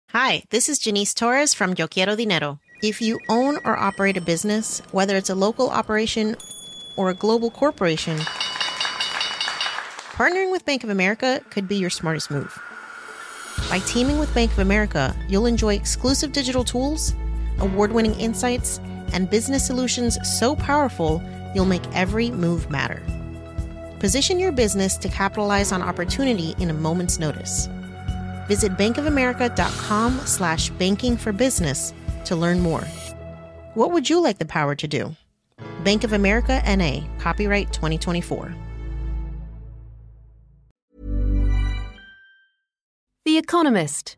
Hi, this is Janice Torres from Yo Quiero Dinero. If you own or operate a business, whether it's a local operation or a global corporation, partnering with Bank of America could be your smartest move. By teaming with Bank of America, you'll enjoy exclusive digital tools, award-winning insights, and business solutions so powerful, you'll make every move matter. Position your business to capitalize on opportunity in a moment's notice. Visit bankofamerica.com/bankingforbusiness to learn more. What would you like the power to do? Bank of America N.A., copyright 2024. The Economist.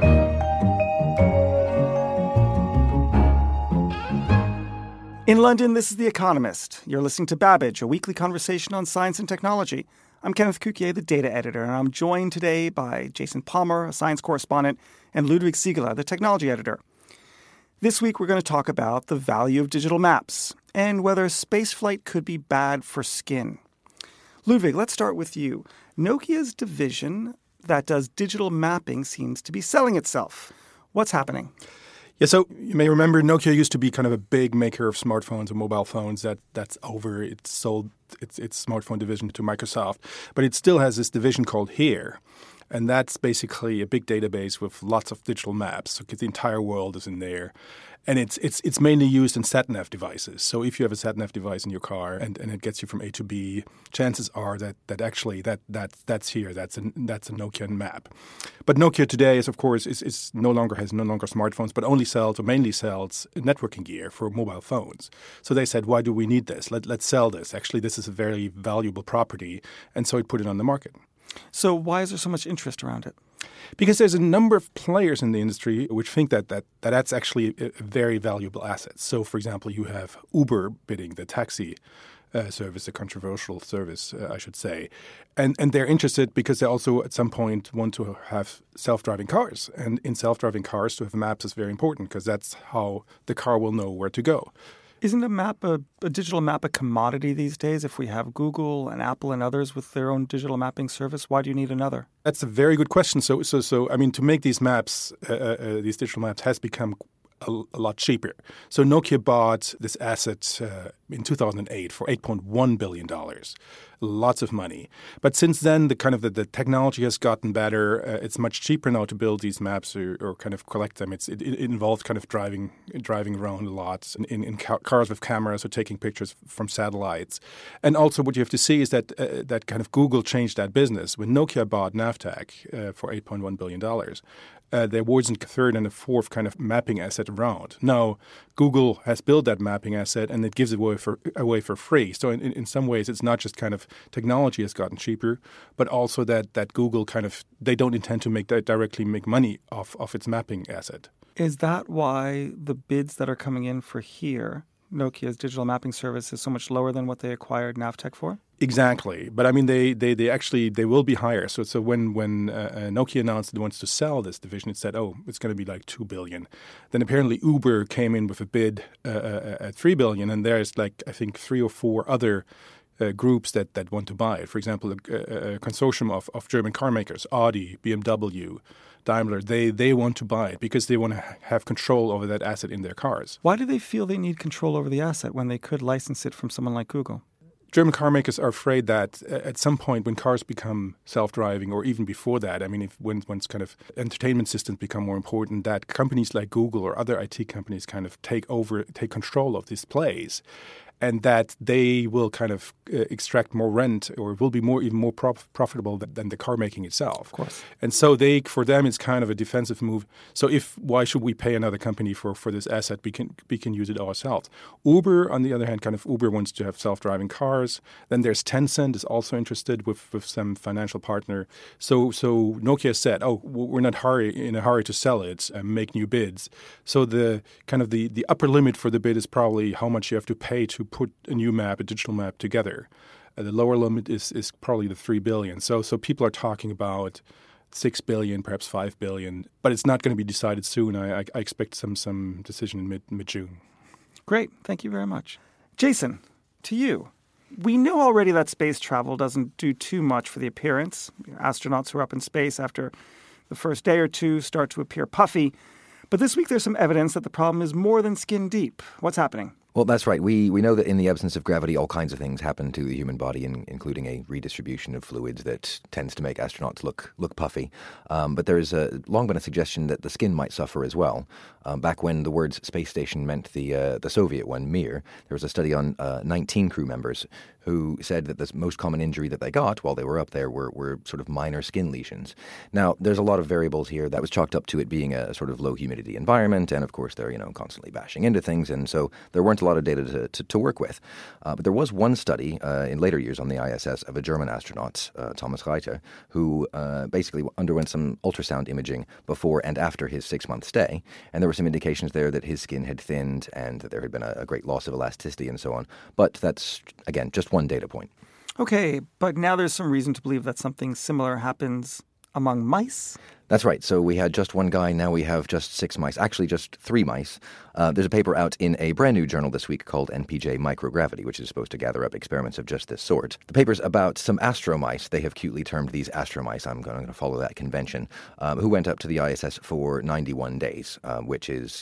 In London, this is The Economist. You're listening to Babbage, a weekly conversation on science and technology. I'm Kenneth Cukier, the data editor, and I'm joined today by Jason Palmer, a science correspondent, and Ludwig Siegele, the technology editor. This week, we're going to talk about the value of digital maps and whether spaceflight could be bad for skin. Ludwig, let's start with you. Nokia's division that does digital mapping seems to be selling itself. What's happening? Yeah, so you may remember Nokia used to be kind of a big maker of smartphones and mobile phones. That's over. It sold its smartphone division to Microsoft. But it still has this division called HERE. And that's basically a big database with lots of digital maps. So the entire world is in there. And it's mainly used in sat-nav devices. So if you have a sat-nav device in your car and it gets you from A to B, chances are that actually that's HERE. That's a Nokian map. But Nokia today is no longer smartphones, but only mainly sells networking gear for mobile phones. So they said, why do we need this? Let's sell this. Actually, this is a very valuable property, and so it put it on the market. So why is there so much interest around it? Because there's a number of players in the industry which think that's actually a very valuable asset. So, for example, you have Uber bidding the taxi service, a controversial service, I should say. And they're interested because they also at some point want to have self-driving cars. And in self-driving cars, to have maps is very important because that's how the car will know where to go. Isn't a digital map a commodity these days? If we have Google and Apple and others with their own digital mapping service, why do you need another? That's a very good question. So I mean, to make these maps, these digital maps has become a lot cheaper. So Nokia bought this asset in 2008 for $8.1 billion. Lots of money. But since then, the technology has gotten better. It's much cheaper now to build these maps or kind of collect them. It involves kind of driving around a lot in cars with cameras or taking pictures from satellites. And also what you have to see is that kind of Google changed that business. When Nokia bought Navteq for $8.1 billion, there wasn't a third and a fourth kind of mapping asset around. Now, Google has built that mapping asset and it gives it away for free. So in some ways, it's not just kind of technology has gotten cheaper, but also that Google they don't intend to directly make money off its mapping asset. Is that why the bids that are coming in for HERE, Nokia's digital mapping service, is so much lower than what they acquired Navteq for? Exactly, but I mean they will be higher. So when Nokia announced it wants to sell this division, it said, it's going to be like $2 billion. Then apparently Uber came in with a bid at $3 billion, and there's I think 3 or 4 other groups that want to buy it. For example, a consortium of German car makers, Audi, BMW, Daimler, they want to buy it because they want to have control over that asset in their cars. Why do they feel they need control over the asset when they could license it from someone like Google? German car makers are afraid that at some point when cars become self-driving, or even before that, I mean, once kind of entertainment systems become more important, that companies like Google or other IT companies kind of take control of displays. And that they will kind of extract more rent, or will be even more profitable than the car making itself. Of course. And so for them, it's kind of a defensive move. So why should we pay another company for this asset? We can use it ourselves. Uber, on the other hand, Uber wants to have self-driving cars. Then there's Tencent is also interested with some financial partner. So Nokia said, we're not in a hurry to sell it and make new bids. So the upper limit for the bid is probably how much you have to pay to put a digital map together. The lower limit is probably the $3 billion. So people are talking about $6 billion, perhaps $5 billion, but it's not going to be decided soon. I expect some decision in mid-June. Great. Thank you very much. Jason, to you. We know already that space travel doesn't do too much for the appearance. Astronauts who are up in space after the first day or two, start to appear puffy. But this week there's some evidence that the problem is more than skin deep. What's happening? Well, that's right. We know that in the absence of gravity, all kinds of things happen to the human body, including a redistribution of fluids that tends to make astronauts look puffy. But there is long been a suggestion that the skin might suffer as well. Back when the words space station meant the Soviet one, Mir, there was a study on 19 crew members who said that the most common injury that they got while they were up there were sort of minor skin lesions. Now, there's a lot of variables here. That was chalked up to it being a sort of low humidity environment, and of course they're constantly bashing into things, and so there weren't a lot of data to work with. But there was one study in later years on the ISS of a German astronaut, Thomas Reiter, who basically underwent some ultrasound imaging before and after his 6-month stay, and there were some indications there that his skin had thinned and that there had been a great loss of elasticity and so on. But that's, again, just one data point. Okay, but now there's some reason to believe that something similar happens among mice? That's right. So we had just one guy. Now we have just 6 mice. Actually, just 3 mice. There's a paper out in a brand new journal this week called NPJ Microgravity, which is supposed to gather up experiments of just this sort. The paper's about some astromice. They have cutely termed these astromice. I'm going to follow that convention. Who went up to the ISS for 91 days, which is,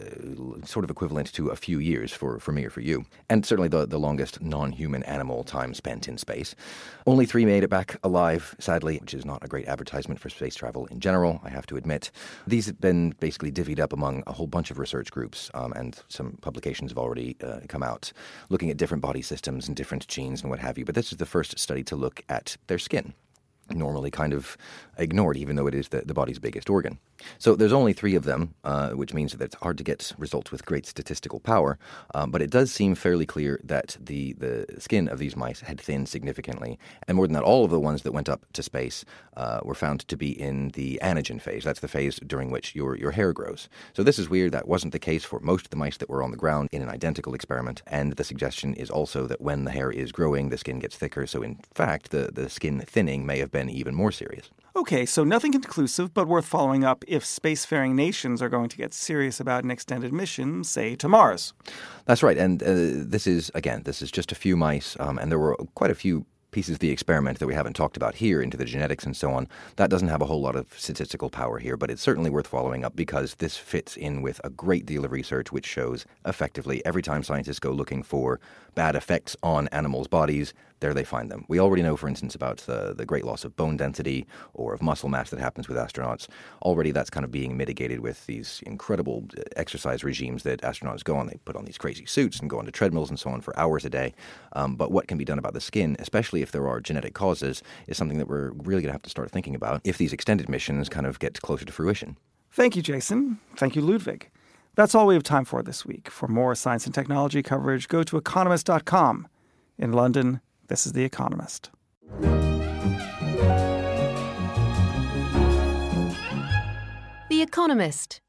sort of equivalent to a few years for me or for you. And certainly the longest non-human animal time spent in space. Only 3 made it back alive, sadly, which is not a great advertisement for space travel in general, I have to admit. These have been basically divvied up among a whole bunch of research groups, and some publications have already come out looking at different body systems and different genes and what have you. But this is the first study to look at their skin, normally kind of ignored, even though it is the body's biggest organ. So there's only 3 of them, which means that it's hard to get results with great statistical power, but it does seem fairly clear that the skin of these mice had thinned significantly, and more than that, all of the ones that went up to space were found to be in the anagen phase. That's the phase during which your hair grows. So this is weird. That wasn't the case for most of the mice that were on the ground in an identical experiment, and the suggestion is also that when the hair is growing, the skin gets thicker, so in fact, the skin thinning may have been even more serious. Okay, so nothing conclusive, but worth following up if spacefaring nations are going to get serious about an extended mission, say, to Mars. That's right, and this is just a few mice, and there were quite a few pieces of the experiment that we haven't talked about here into the genetics and so on. That doesn't have a whole lot of statistical power here, but it's certainly worth following up because this fits in with a great deal of research which shows effectively every time scientists go looking for bad effects on animals' bodies, there they find them. We already know, for instance, about the great loss of bone density or of muscle mass that happens with astronauts. Already that's kind of being mitigated with these incredible exercise regimes that astronauts go on. They put on these crazy suits and go onto treadmills and so on for hours a day. But what can be done about the skin, especially if there are genetic causes, is something that we're really going to have to start thinking about if these extended missions kind of get closer to fruition. Thank you, Jason. Thank you, Ludwig. That's all we have time for this week. For more science and technology coverage, go to economist.com. In London, this is The Economist. The Economist.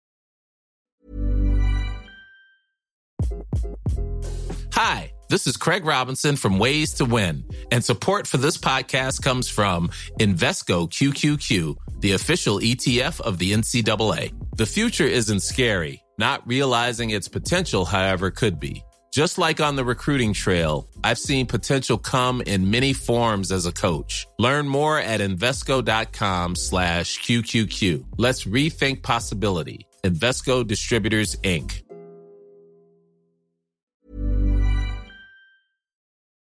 Hi, this is Craig Robinson from Ways to Win, and support for this podcast comes from Invesco QQQ, the official ETF of the NCAA. The future isn't scary. Not realizing its potential, however, could be. Just like on the recruiting trail, I've seen potential come in many forms as a coach. Learn more at Invesco.com/QQQ. Let's rethink possibility. Invesco Distributors, Inc.